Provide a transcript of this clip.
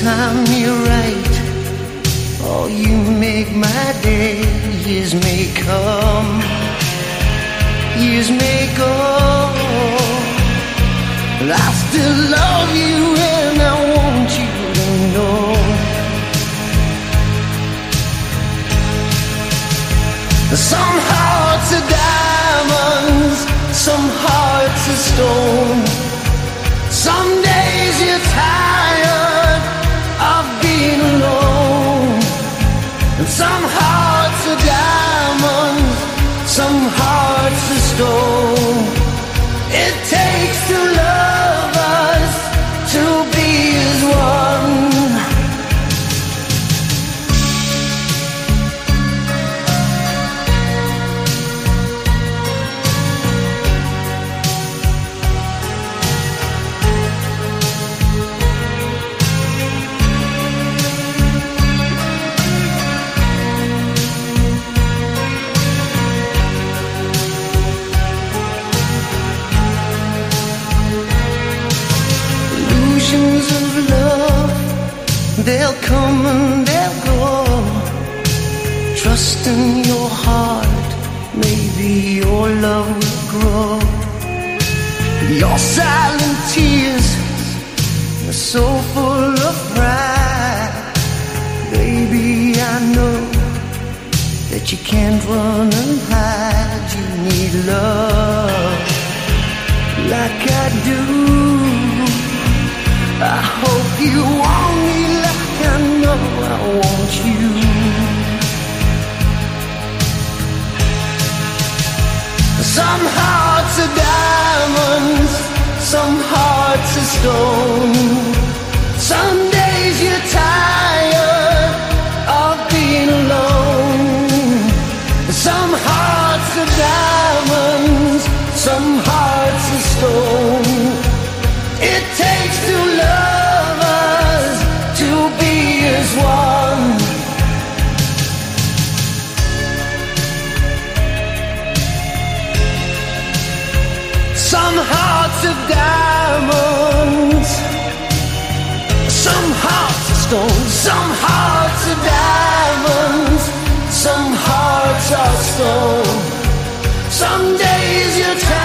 time you're right. Oh, you make my day. Years may come, years may go, but I still love you and I want you to know. Some hearts are diamonds, some hearts are stone. Some days you're tired of being alone. And some hearts are diamonds, some hearts are stone. It takes two lovers to be as one. Of love, they'll come and they'll go. Trust in your heart, maybe your love will grow. Your silent tears are so full of pride. Baby, I know that you can't run and hide. You need love like I do. I hope you want me like I know I want you. Some hearts are diamonds, some hearts are stone. Some days you're tired of being alone. Some hearts are diamonds, some hearts are stone. It takes two lovers to be as one. Some hearts are diamonds, some hearts are stone. Some hearts are diamonds, some hearts are stone. Some days you're tired